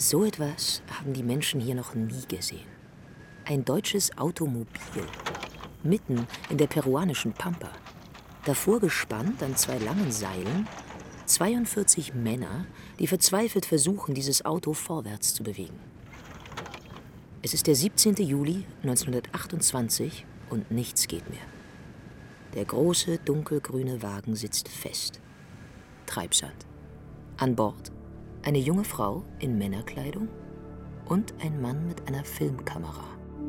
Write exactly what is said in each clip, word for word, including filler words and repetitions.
So etwas haben die Menschen hier noch nie gesehen. Ein deutsches Automobil, mitten in der peruanischen Pampa. Davor gespannt an zwei langen Seilen, zweiundvierzig Männer, die verzweifelt versuchen, dieses Auto vorwärts zu bewegen. Es ist der siebzehnten Juli neunzehnhundertachtundzwanzig und nichts geht mehr. Der große, dunkelgrüne Wagen sitzt fest. Treibsand. An Bord eine junge Frau in Männerkleidung und ein Mann mit einer Filmkamera.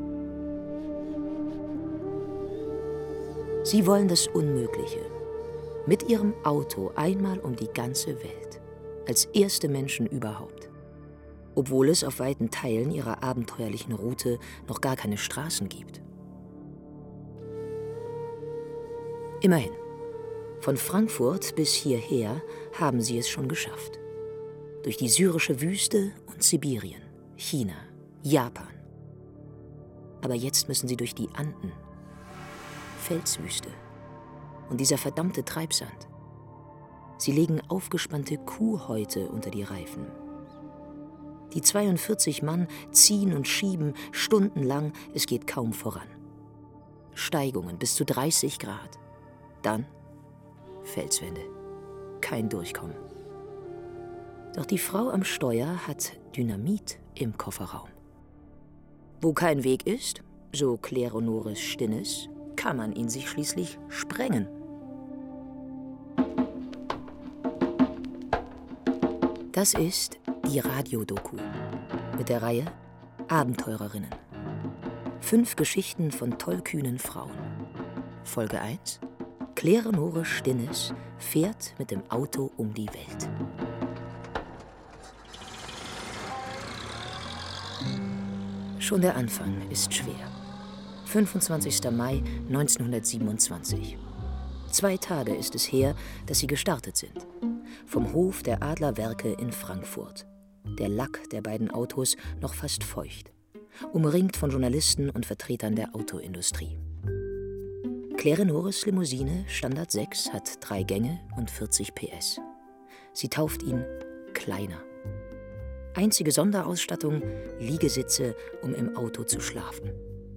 Sie wollen das Unmögliche. Mit ihrem Auto einmal um die ganze Welt. Als erste Menschen überhaupt. Obwohl es auf weiten Teilen ihrer abenteuerlichen Route noch gar keine Straßen gibt. Immerhin. Von Frankfurt bis hierher haben sie es schon geschafft. Durch die syrische Wüste und Sibirien, China, Japan. Aber jetzt müssen sie durch die Anden. Felswüste. Und dieser verdammte Treibsand. Sie legen aufgespannte Kuhhäute unter die Reifen. Die zweiundvierzig Mann ziehen und schieben stundenlang, es geht kaum voran. Steigungen bis zu dreißig Grad. Dann Felswände. Kein Durchkommen. Doch die Frau am Steuer hat Dynamit im Kofferraum. Wo kein Weg ist, so Claire Honoris Stinnes, kann man ihn sich schließlich sprengen. Das ist die Radiodoku mit der Reihe Abenteurerinnen. Fünf Geschichten von tollkühnen Frauen. Folge eins. Claire Honoris Stinnes fährt mit dem Auto um die Welt. Schon der Anfang ist schwer. fünfundzwanzigsten Mai neunzehnhundertsiebenundzwanzig. Zwei Tage ist es her, dass sie gestartet sind. Vom Hof der Adlerwerke in Frankfurt. Der Lack der beiden Autos noch fast feucht. Umringt von Journalisten und Vertretern der Autoindustrie. Claire Honoris Limousine Standard sechs hat drei Gänge und vierzig P S. Sie tauft ihn Kleiner. Einzige Sonderausstattung, Liegesitze, um im Auto zu schlafen.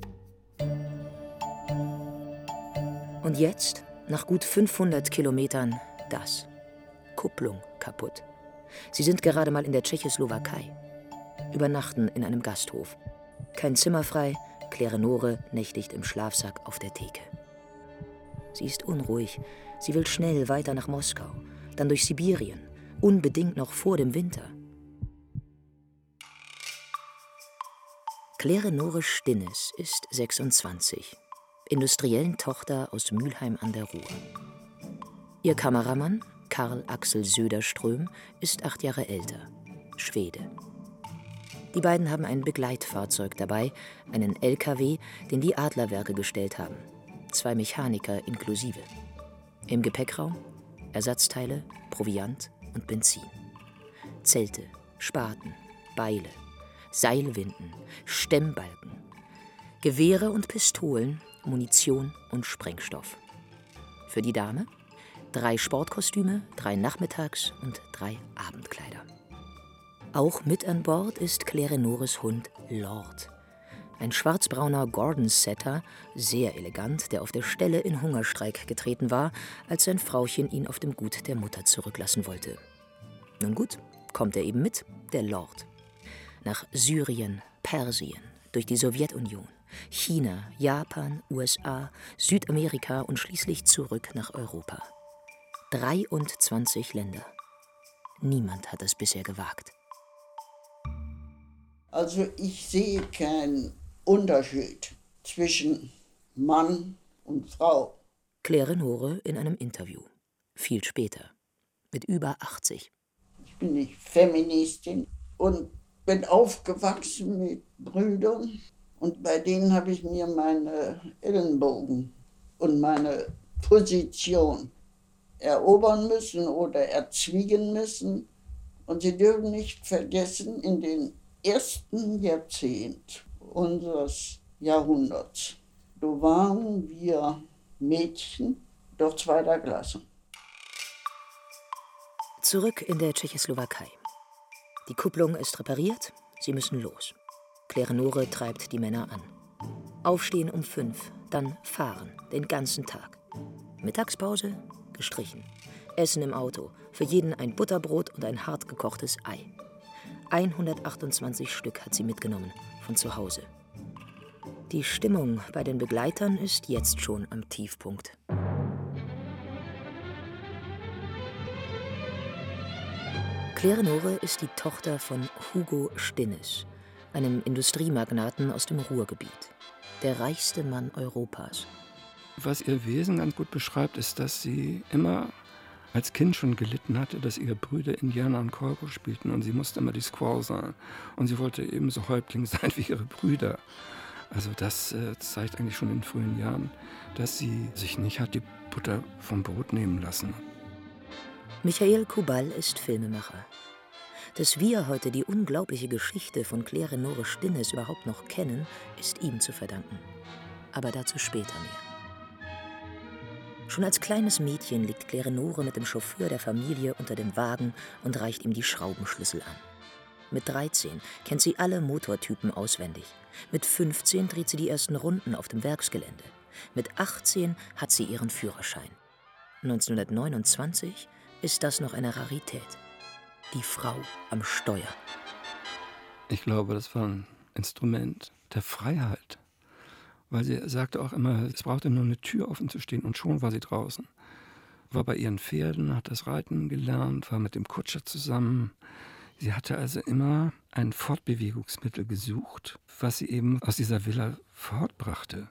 Und jetzt, nach gut fünfhundert Kilometern, das. Kupplung kaputt. Sie sind gerade mal in der Tschechoslowakei. Übernachten in einem Gasthof. Kein Zimmer frei, Claire Nore nächtigt im Schlafsack auf der Theke. Sie ist unruhig. Sie will schnell weiter nach Moskau, dann durch Sibirien, unbedingt noch vor dem Winter. Claire Honoris Stinnes ist sechsundzwanzig, Industriellentochter aus Mülheim an der Ruhr. Ihr Kameramann, Karl Axel Söderström, ist acht Jahre älter, Schwede. Die beiden haben ein Begleitfahrzeug dabei, einen L K W, den die Adlerwerke gestellt haben. Zwei Mechaniker inklusive. Im Gepäckraum Ersatzteile, Proviant und Benzin. Zelte, Spaten, Beile, Seilwinden, Stemmbalken, Gewehre und Pistolen, Munition und Sprengstoff. Für die Dame drei Sportkostüme, drei Nachmittags- und drei Abendkleider. Auch mit an Bord ist Claire Honoris Hund Lord. Ein schwarzbrauner Gordon Setter, sehr elegant, der auf der Stelle in Hungerstreik getreten war, als sein Frauchen ihn auf dem Gut der Mutter zurücklassen wollte. Nun gut, kommt er eben mit, der Lord. Nach Syrien, Persien, durch die Sowjetunion, China, Japan, U S A, Südamerika und schließlich zurück nach Europa. dreiundzwanzig Länder. Niemand hat es bisher gewagt. Also ich sehe keinen Unterschied zwischen Mann und Frau. Claire Nore in einem Interview. Viel später. Mit über achtzig. Ich bin nicht Feministin und bin aufgewachsen mit Brüdern. Und bei denen habe ich mir meine Ellenbogen und meine Position erobern müssen oder erzwingen müssen. Und Sie dürfen nicht vergessen, in den ersten Jahrzehnt unseres Jahrhunderts, da waren wir Mädchen doch zweiter Klasse. Zurück in der Tschechoslowakei. Die Kupplung ist repariert, sie müssen los. Claire-Nore treibt die Männer an. Aufstehen um fünf, dann fahren, den ganzen Tag. Mittagspause? Gestrichen. Essen im Auto, für jeden ein Butterbrot und ein hart gekochtes Ei. hundertachtundzwanzig Stück hat sie mitgenommen, von zu Hause. Die Stimmung bei den Begleitern ist jetzt schon am Tiefpunkt. Claire-Nore ist die Tochter von Hugo Stinnes, einem Industriemagnaten aus dem Ruhrgebiet. Der reichste Mann Europas. Was ihr Wesen ganz gut beschreibt, ist, dass sie immer als Kind schon gelitten hatte, dass ihre Brüder Indianer und Cowboy spielten und sie musste immer die Squaw sein. Und sie wollte ebenso Häuptling sein wie ihre Brüder. Also das äh, zeigt eigentlich schon in frühen Jahren, dass sie sich nicht hat die Butter vom Brot nehmen lassen. Michael Kubal ist Filmemacher. Dass wir heute die unglaubliche Geschichte von Claire-Nore Stinnes überhaupt noch kennen, ist ihm zu verdanken. Aber dazu später mehr. Schon als kleines Mädchen liegt Claire-Nore mit dem Chauffeur der Familie unter dem Wagen und reicht ihm die Schraubenschlüssel an. Mit dreizehn kennt sie alle Motortypen auswendig. Mit fünfzehn dreht sie die ersten Runden auf dem Werksgelände. Mit achtzehn hat sie ihren Führerschein. neunzehnhundertneunundzwanzig ist das noch eine Rarität. Die Frau am Steuer. Ich glaube, das war ein Instrument der Freiheit. Weil sie sagte auch immer, es brauchte nur eine Tür offen zu stehen und schon war sie draußen. War bei ihren Pferden, hat das Reiten gelernt, war mit dem Kutscher zusammen. Sie hatte also immer ein Fortbewegungsmittel gesucht, was sie eben aus dieser Villa fortbrachte.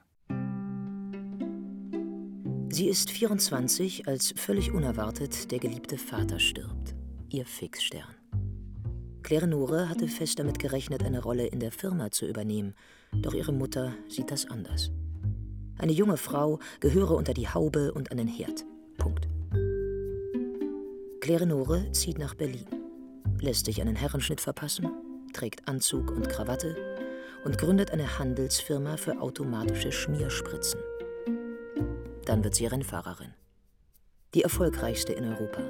Sie ist vierundzwanzig, als völlig unerwartet der geliebte Vater stirbt. Ihr Fixstern. Claire-Nore hatte fest damit gerechnet, eine Rolle in der Firma zu übernehmen. Doch ihre Mutter sieht das anders. Eine junge Frau gehöre unter die Haube und an den Herd. Punkt. Claire-Nore zieht nach Berlin, lässt sich einen Herrenschnitt verpassen, trägt Anzug und Krawatte und gründet eine Handelsfirma für automatische Schmierspritzen. Dann wird sie Rennfahrerin. Die erfolgreichste in Europa.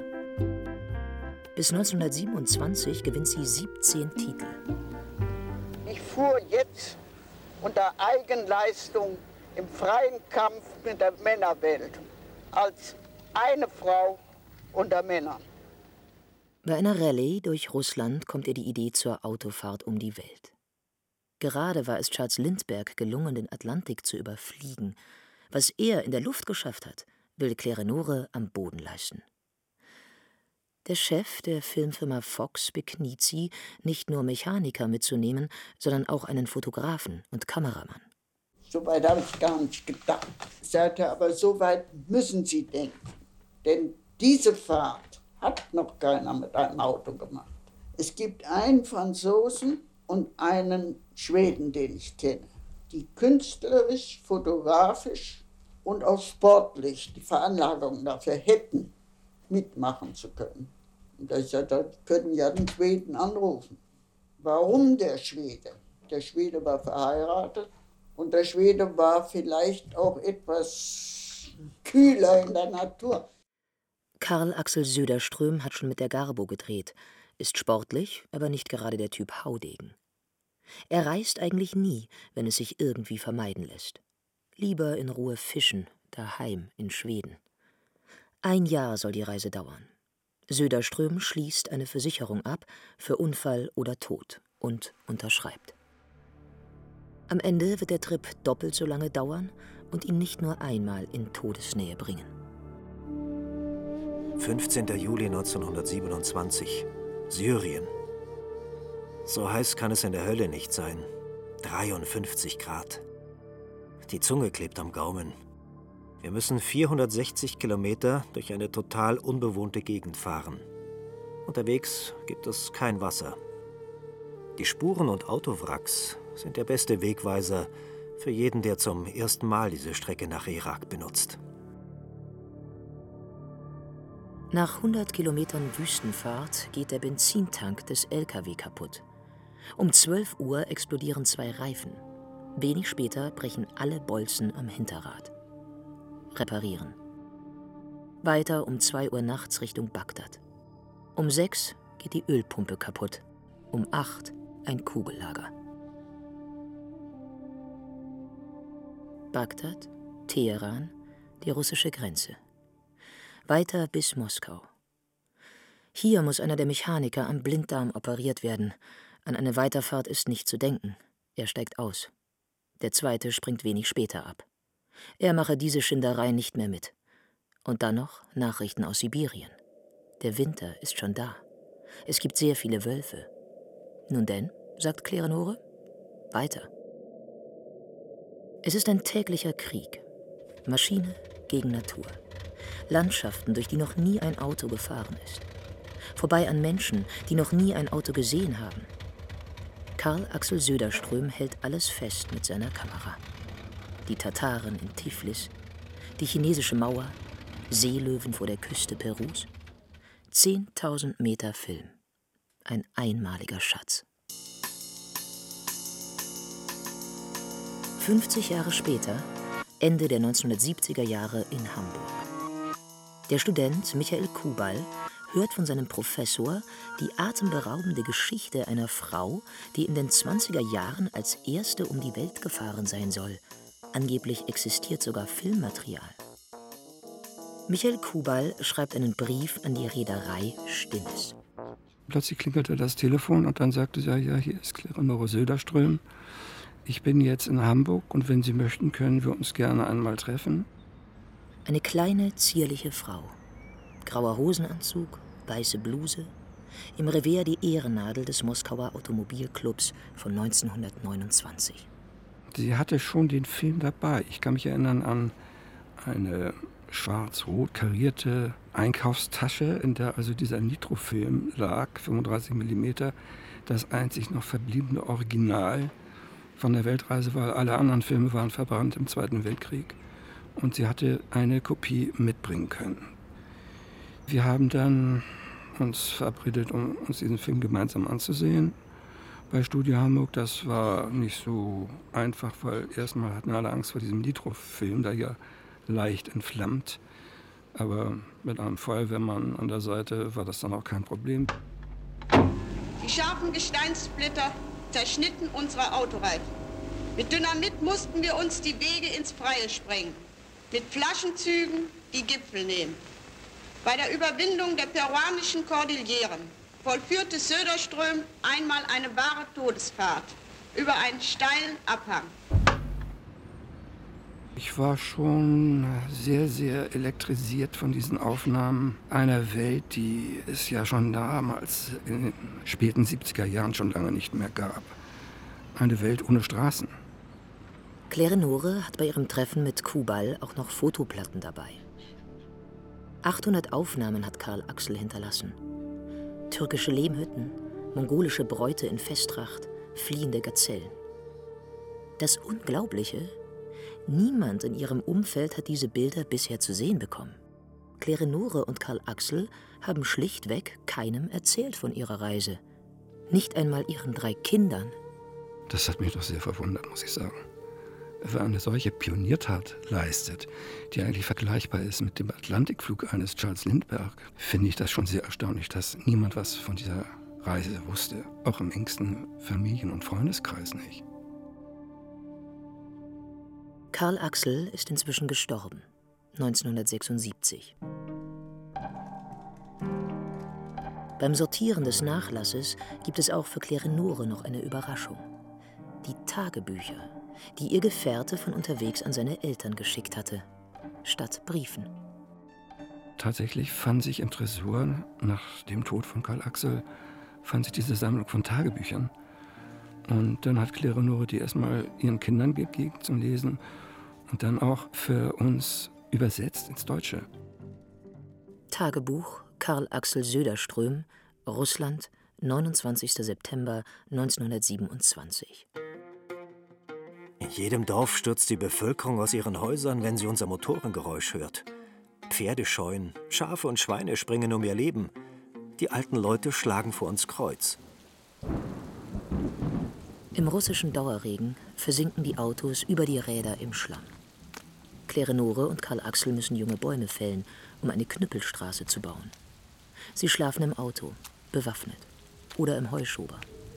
Bis neunzehnhundertsiebenundzwanzig gewinnt sie siebzehn Titel. Ich fuhr jetzt unter Eigenleistung im freien Kampf mit der Männerwelt als eine Frau unter Männern. Bei einer Rallye durch Russland kommt ihr die Idee zur Autofahrt um die Welt. Gerade war es Charles Lindbergh gelungen, den Atlantik zu überfliegen. Was er in der Luft geschafft hat, will Claire-Nore am Boden leisten. Der Chef der Filmfirma Fox bekniet sie, nicht nur Mechaniker mitzunehmen, sondern auch einen Fotografen und Kameramann. So weit habe ich gar nicht gedacht. Ich sagte, aber so weit müssen Sie denken. Denn diese Fahrt hat noch keiner mit einem Auto gemacht. Es gibt einen Franzosen und einen Schweden, den ich kenne, die künstlerisch, fotografisch und auch sportlich die Veranlagung dafür hätten, mitmachen zu können. Und ich sagte, die können ja den Schweden anrufen. Warum der Schwede? Der Schwede war verheiratet und der Schwede war vielleicht auch etwas kühler in der Natur. Karl Axel Söderström hat schon mit der Garbo gedreht, ist sportlich, aber nicht gerade der Typ Haudegen. Er reist eigentlich nie, wenn es sich irgendwie vermeiden lässt. Lieber in Ruhe fischen, daheim in Schweden. Ein Jahr soll die Reise dauern. Söderström schließt eine Versicherung ab für Unfall oder Tod und unterschreibt. Am Ende wird der Trip doppelt so lange dauern und ihn nicht nur einmal in Todesnähe bringen. fünfzehnter Juli neunzehnhundertsiebenundzwanzig, Syrien. So heiß kann es in der Hölle nicht sein. dreiundfünfzig Grad. Die Zunge klebt am Gaumen. Wir müssen vierhundertsechzig Kilometer durch eine total unbewohnte Gegend fahren. Unterwegs gibt es kein Wasser. Die Spuren und Autowracks sind der beste Wegweiser für jeden, der zum ersten Mal diese Strecke nach Irak benutzt. Nach hundert Kilometern Wüstenfahrt geht der Benzintank des L K W kaputt. Um zwölf Uhr explodieren zwei Reifen. Wenig später brechen alle Bolzen am Hinterrad. Reparieren. Weiter um zwei Uhr nachts Richtung Bagdad. Um sechs geht die Ölpumpe kaputt. Um acht ein Kugellager. Bagdad, Teheran, die russische Grenze. Weiter bis Moskau. Hier muss einer der Mechaniker am Blinddarm operiert werden. An eine Weiterfahrt ist nicht zu denken. Er steigt aus. Der zweite springt wenig später ab. Er mache diese Schinderei nicht mehr mit. Und dann noch Nachrichten aus Sibirien. Der Winter ist schon da. Es gibt sehr viele Wölfe. Nun denn, sagt Klerenore, weiter. Es ist ein täglicher Krieg. Maschine gegen Natur. Landschaften, durch die noch nie ein Auto gefahren ist. Vorbei an Menschen, die noch nie ein Auto gesehen haben. Karl Axel Söderström hält alles fest mit seiner Kamera. Die Tataren in Tiflis, die chinesische Mauer, Seelöwen vor der Küste Perus. Zehntausend Meter Film. Ein einmaliger Schatz. fünfzig Jahre später, Ende der neunzehnhundertsiebziger Jahre in Hamburg. Der Student Michael Kubal hört von seinem Professor die atemberaubende Geschichte einer Frau, die in den zwanziger Jahren als erste um die Welt gefahren sein soll. Angeblich existiert sogar Filmmaterial. Michael Kubal schreibt einen Brief an die Reederei Stinnes. Plötzlich klingelte das Telefon und dann sagte sie, ja, hier ist Klerenore Söderström. Ich bin jetzt in Hamburg und wenn Sie möchten, können wir uns gerne einmal treffen. Eine kleine, zierliche Frau. Grauer Hosenanzug, weiße Bluse. Im Revers die Ehrennadel des Moskauer Automobilclubs von neunzehnhundertneunundzwanzig. Sie hatte schon den Film dabei. Ich kann mich erinnern an eine schwarz-rot karierte Einkaufstasche, in der also dieser Nitrofilm lag, fünfunddreißig Millimeter, das einzig noch verbliebene Original von der Weltreise, weil alle anderen Filme waren verbrannt im Zweiten Weltkrieg. Und sie hatte eine Kopie mitbringen können. Wir haben dann uns verabredet, um uns diesen Film gemeinsam anzusehen. Bei Studio Hamburg, das war nicht so einfach, weil erstmal hatten alle Angst vor diesem Nitrofilm, der ja leicht entflammt. Aber mit einem Feuerwehrmann an der Seite war das dann auch kein Problem. Die scharfen Gesteinssplitter zerschnitten unsere Autoreifen. Mit Dynamit mussten wir uns die Wege ins Freie sprengen. Mit Flaschenzügen die Gipfel nehmen. Bei der Überwindung der peruanischen Kordilleren vollführte Söderström einmal eine wahre Todesfahrt über einen steilen Abhang. Ich war schon sehr, sehr elektrisiert von diesen Aufnahmen einer Welt, die es ja schon damals in den späten siebziger Jahren schon lange nicht mehr gab. Eine Welt ohne Straßen. Klerenore hat bei ihrem Treffen mit Kubal auch noch Fotoplatten dabei. achthundert Aufnahmen hat Karl Axel hinterlassen. Türkische Lehmhütten, mongolische Bräute in Festtracht, fliehende Gazellen. Das Unglaubliche: Niemand in ihrem Umfeld hat diese Bilder bisher zu sehen bekommen. Klerenore und Karl Axel haben schlichtweg keinem erzählt von ihrer Reise. Nicht einmal ihren drei Kindern. Das hat mich doch sehr verwundert, muss ich sagen. Wer eine solche Pioniertat leistet, die eigentlich vergleichbar ist mit dem Atlantikflug eines Charles Lindbergh, finde ich das schon sehr erstaunlich, dass niemand was von dieser Reise wusste. Auch im engsten Familien- und Freundeskreis nicht. Karl Axel ist inzwischen gestorben, neunzehnhundertsechsundsiebzig. Beim Sortieren des Nachlasses gibt es auch für Klerenore noch eine Überraschung. Die Tagebücher, die ihr Gefährte von unterwegs an seine Eltern geschickt hatte, statt Briefen. Tatsächlich fand sich im Tresor, nach dem Tod von Karl Axel, fand sich diese Sammlung von Tagebüchern. Und dann hat Klerenore die erstmal ihren Kindern gegeben zum Lesen und dann auch für uns übersetzt ins Deutsche. Tagebuch Karl Axel Söderström, Russland, neunundzwanzigster September neunzehnhundertsiebenundzwanzig. In jedem Dorf stürzt die Bevölkerung aus ihren Häusern, wenn sie unser Motorengeräusch hört. Pferde scheuen, Schafe und Schweine springen um ihr Leben. Die alten Leute schlagen vor uns Kreuz. Im russischen Dauerregen versinken die Autos über die Räder im Schlamm. Klerenore und Karl Axel müssen junge Bäume fällen, um eine Knüppelstraße zu bauen. Sie schlafen im Auto, bewaffnet, oder im Heuschober.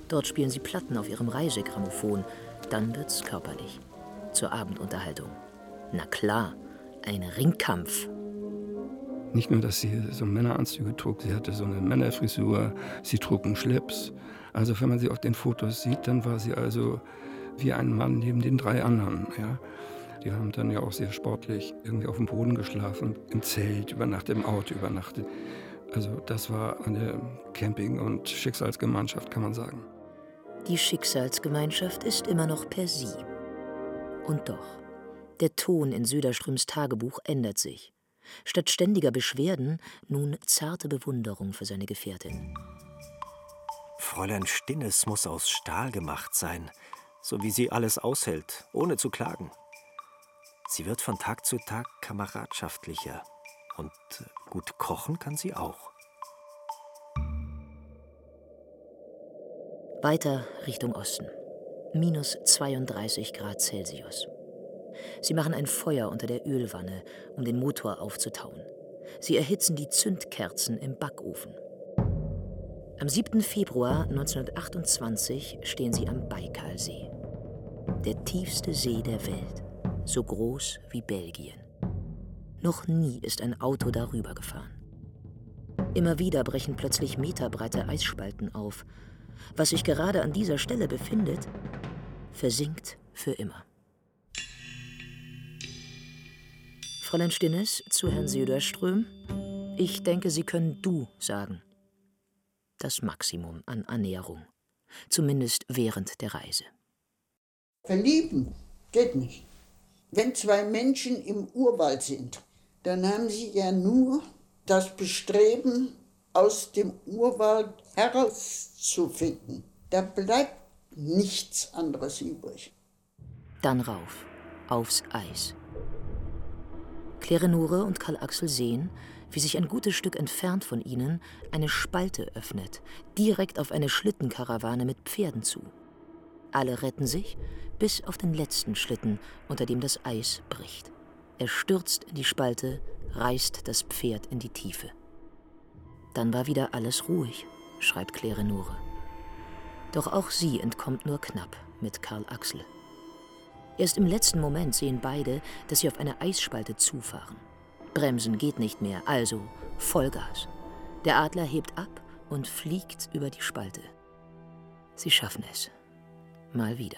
Dort spielen sie Platten auf ihrem Reisegrammophon. Dann wird's körperlich. Zur Abendunterhaltung. Na klar, ein Ringkampf. Nicht nur, dass sie so Männeranzüge trug, sie hatte so eine Männerfrisur, sie trug einen Schlips. Also wenn man sie auf den Fotos sieht, dann war sie also wie ein Mann neben den drei anderen. Ja. Die haben dann ja auch sehr sportlich irgendwie auf dem Boden geschlafen, im Zelt, übernachtet, im Auto übernachtet. Also das war eine Camping- und Schicksalsgemeinschaft, kann man sagen. Die Schicksalsgemeinschaft ist immer noch per Sie. Und doch, der Ton in Söderströms Tagebuch ändert sich. Statt ständiger Beschwerden nun zarte Bewunderung für seine Gefährtin. Fräulein Stinnes muss aus Stahl gemacht sein, so wie sie alles aushält, ohne zu klagen. Sie wird von Tag zu Tag kameradschaftlicher. Und gut kochen kann sie auch. Weiter Richtung Osten. Minus zweiunddreißig Grad Celsius. Sie machen ein Feuer unter der Ölwanne, um den Motor aufzutauen. Sie erhitzen die Zündkerzen im Backofen. Am siebten Februar neunzehnhundertachtundzwanzig stehen sie am Baikalsee. Der tiefste See der Welt, so groß wie Belgien. Noch nie ist ein Auto darüber gefahren. Immer wieder brechen plötzlich meterbreite Eisspalten auf. Was sich gerade an dieser Stelle befindet, versinkt für immer. Fräulein Stinnes zu Herrn Söderström: Ich denke, Sie können du sagen. Das Maximum an Annäherung. Zumindest während der Reise. Verlieben geht nicht. Wenn zwei Menschen im Urwald sind, dann haben sie ja nur das Bestreben, aus dem Urwald herauszufinden. Da bleibt nichts anderes übrig. Dann rauf, aufs Eis. Claire-Nore und Karl Axel sehen, wie sich ein gutes Stück entfernt von ihnen eine Spalte öffnet, direkt auf eine Schlittenkarawane mit Pferden zu. Alle retten sich, bis auf den letzten Schlitten, unter dem das Eis bricht. Er stürzt in die Spalte, reißt das Pferd in die Tiefe. Dann war wieder alles ruhig, schreibt Claire-Nore. Doch auch sie entkommt nur knapp mit Karl Axel. Erst im letzten Moment sehen beide, dass sie auf eine Eisspalte zufahren. Bremsen geht nicht mehr, also Vollgas. Der Adler hebt ab und fliegt über die Spalte. Sie schaffen es. Mal wieder.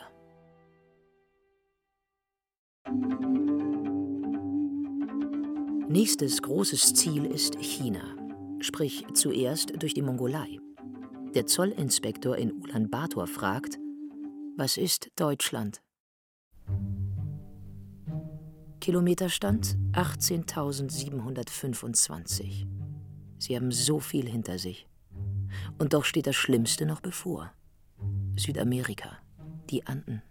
Nächstes großes Ziel ist China. Sprich zuerst durch die Mongolei. Der Zollinspektor in Ulaanbaatar fragt: Was ist Deutschland? Kilometerstand achtzehntausendsiebenhundertfünfundzwanzig. Sie haben so viel hinter sich. Und doch steht das Schlimmste noch bevor. Südamerika, die Anden.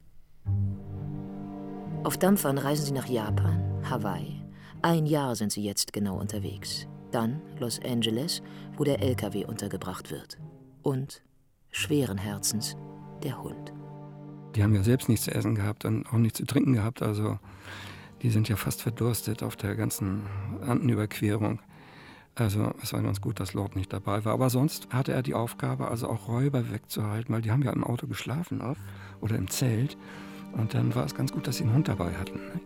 Auf Dampfern reisen sie nach Japan, Hawaii. Ein Jahr sind sie jetzt genau unterwegs. Dann Los Angeles, wo der L K W untergebracht wird. Und, schweren Herzens, der Hund. Die haben ja selbst nichts zu essen gehabt und auch nichts zu trinken gehabt. Also die sind ja fast verdurstet auf der ganzen Andenüberquerung. Also es war ganz gut, dass Lord nicht dabei war. Aber sonst hatte er die Aufgabe, also auch Räuber wegzuhalten, weil die haben ja im Auto geschlafen oft oder im Zelt. Und dann war es ganz gut, dass sie einen Hund dabei hatten. Ne?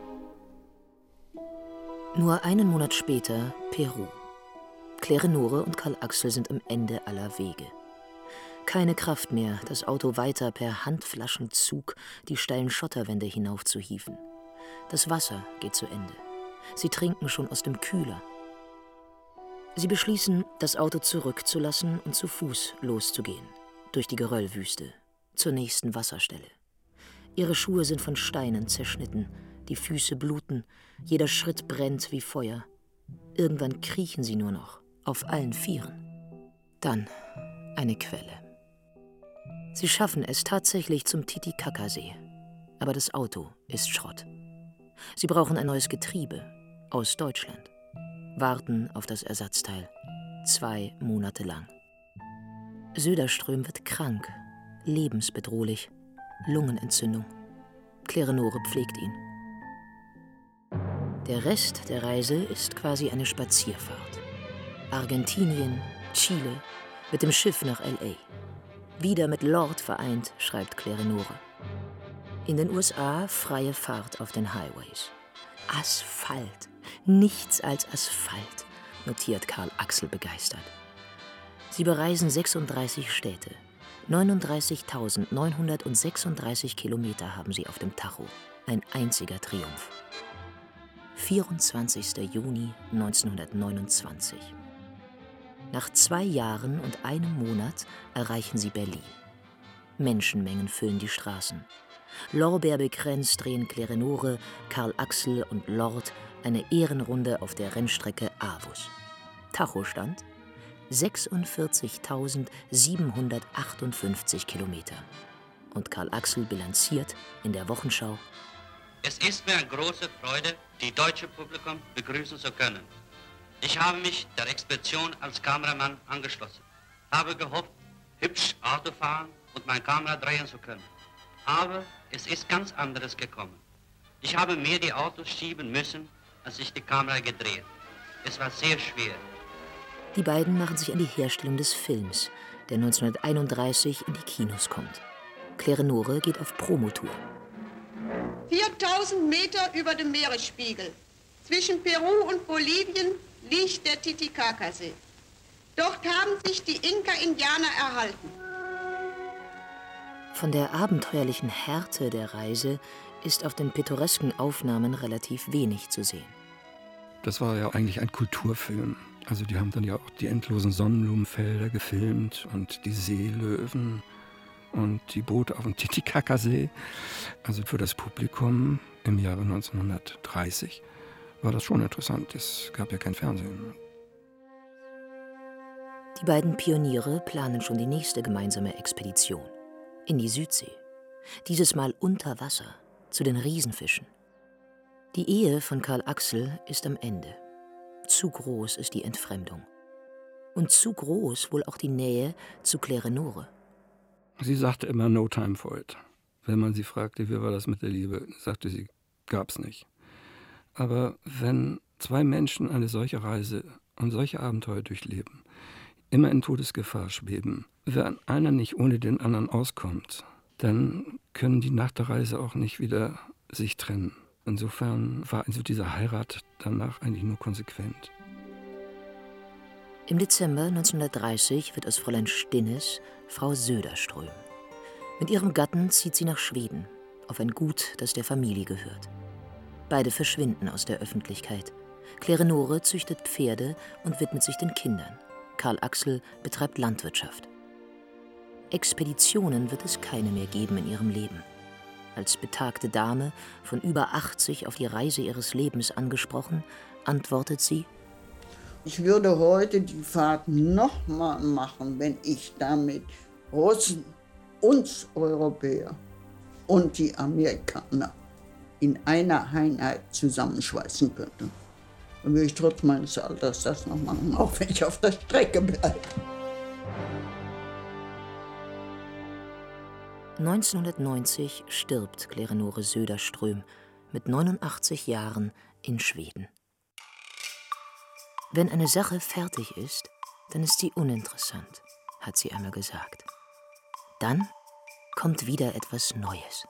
Nur einen Monat später Peru. Claire-Nore und Karl Axel sind am Ende aller Wege. Keine Kraft mehr, das Auto weiter per Handflaschenzug die steilen Schotterwände hinauf zu hieven. Das Wasser geht zu Ende. Sie trinken schon aus dem Kühler. Sie beschließen, das Auto zurückzulassen und zu Fuß loszugehen. Durch die Geröllwüste, zur nächsten Wasserstelle. Ihre Schuhe sind von Steinen zerschnitten, die Füße bluten, jeder Schritt brennt wie Feuer. Irgendwann kriechen sie nur noch, auf allen Vieren. Dann eine Quelle. Sie schaffen es tatsächlich zum Titicacasee, aber das Auto ist Schrott. Sie brauchen ein neues Getriebe aus Deutschland. Warten auf das Ersatzteil. Zwei Monate lang. Söderström wird krank, lebensbedrohlich, Lungenentzündung. Claire-Nore pflegt ihn. Der Rest der Reise ist quasi eine Spazierfahrt. Argentinien, Chile, mit dem Schiff nach L A. Wieder mit Lord vereint, schreibt Claire-Nore. In den U S A freie Fahrt auf den Highways. Asphalt, nichts als Asphalt, notiert Karl Axel begeistert. Sie bereisen sechsunddreißig Städte. neununddreißigtausendneunhundertsechsunddreißig Kilometer haben sie auf dem Tacho. Ein einziger Triumph. vierundzwanzigster Juni neunzehnhundertneunundzwanzig. Nach zwei Jahren und einem Monat erreichen sie Berlin. Menschenmengen füllen die Straßen. Lorbeerbekränzt drehen Claire-Nore, Karl Axel und Lord eine Ehrenrunde auf der Rennstrecke Avus. Tachostand sechsundvierzigtausendsiebenhundertachtundfünfzig Kilometer. Und Karl Axel bilanziert in der Wochenschau: Es ist mir eine große Freude, die deutsche Publikum begrüßen zu können. Ich habe mich der Expedition als Kameramann angeschlossen. Habe gehofft, hübsch Auto fahren und meine Kamera drehen zu können. Aber es ist ganz anderes gekommen. Ich habe mehr die Autos schieben müssen, als ich die Kamera gedreht. Es war sehr schwer. Die beiden machen sich an die Herstellung des Films, der neunzehnhunderteinunddreißig in die Kinos kommt. Claire-Nore geht auf Promotour. viertausend Meter über dem Meeresspiegel. Zwischen Peru und Bolivien liegt der Titicacasee. Dort haben sich die Inka-Indianer erhalten. Von der abenteuerlichen Härte der Reise ist auf den pittoresken Aufnahmen relativ wenig zu sehen. Das war ja eigentlich ein Kulturfilm. Also die haben dann ja auch die endlosen Sonnenblumenfelder gefilmt und die Seelöwen und die Boote auf dem Titicacasee. Also für das Publikum im Jahre neunzehnhundertdreißig war das schon interessant. Es gab ja kein Fernsehen. Die beiden Pioniere planen schon die nächste gemeinsame Expedition. In die Südsee. Dieses Mal unter Wasser, zu den Riesenfischen. Die Ehe von Karl Axel ist am Ende. Zu groß ist die Entfremdung. Und zu groß wohl auch die Nähe zu Claire-Nore. Sie sagte immer no time for it. Wenn man sie fragte, wie war das mit der Liebe, sagte sie, gab's nicht. Aber wenn zwei Menschen eine solche Reise und solche Abenteuer durchleben, immer in Todesgefahr schweben, wenn einer nicht ohne den anderen auskommt, dann können die nach der Reise auch nicht wieder sich trennen. Insofern war also diese Heirat danach eigentlich nur konsequent. Im Dezember neunzehnhundertdreißig wird aus Fräulein Stinnes Frau Söderström. Mit ihrem Gatten zieht sie nach Schweden, auf ein Gut, das der Familie gehört. Beide verschwinden aus der Öffentlichkeit. Claire-Nore züchtet Pferde und widmet sich den Kindern. Karl Axel betreibt Landwirtschaft. Expeditionen wird es keine mehr geben in ihrem Leben. Als betagte Dame, von über achtzig auf die Reise ihres Lebens angesprochen, antwortet sie: Ich würde heute die Fahrt noch mal machen, wenn ich damit Russen, uns Europäer und die Amerikaner in einer Einheit zusammenschweißen könnte. Dann würde ich trotz meines Alters das noch machen, auch wenn ich auf der Strecke bleibe. neunzehnhundertneunzig stirbt Claire-Nore Söderström mit neunundachtzig Jahren in Schweden. Wenn eine Sache fertig ist, dann ist sie uninteressant, hat sie einmal gesagt. Dann kommt wieder etwas Neues.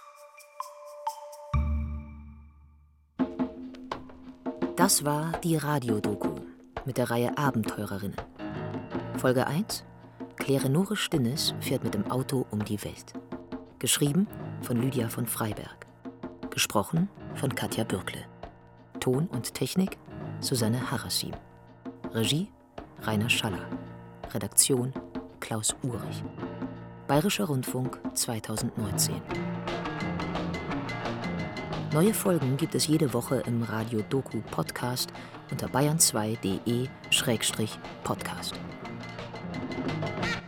Das war die Radiodoku mit der Reihe Abenteurerinnen. Folge eins: Claire-Nore Stinnes fährt mit dem Auto um die Welt. Geschrieben von Lydia von Freiberg. Gesprochen von Katja Bürkle. Ton und Technik Susanne Harassim. Regie Rainer Schaller. Redaktion Klaus Uhrich. Bayerischer Rundfunk zweitausendneunzehn. Neue Folgen gibt es jede Woche im Radio-Doku-Podcast unter bayern zwei punkt de Schrägstrich Podcast.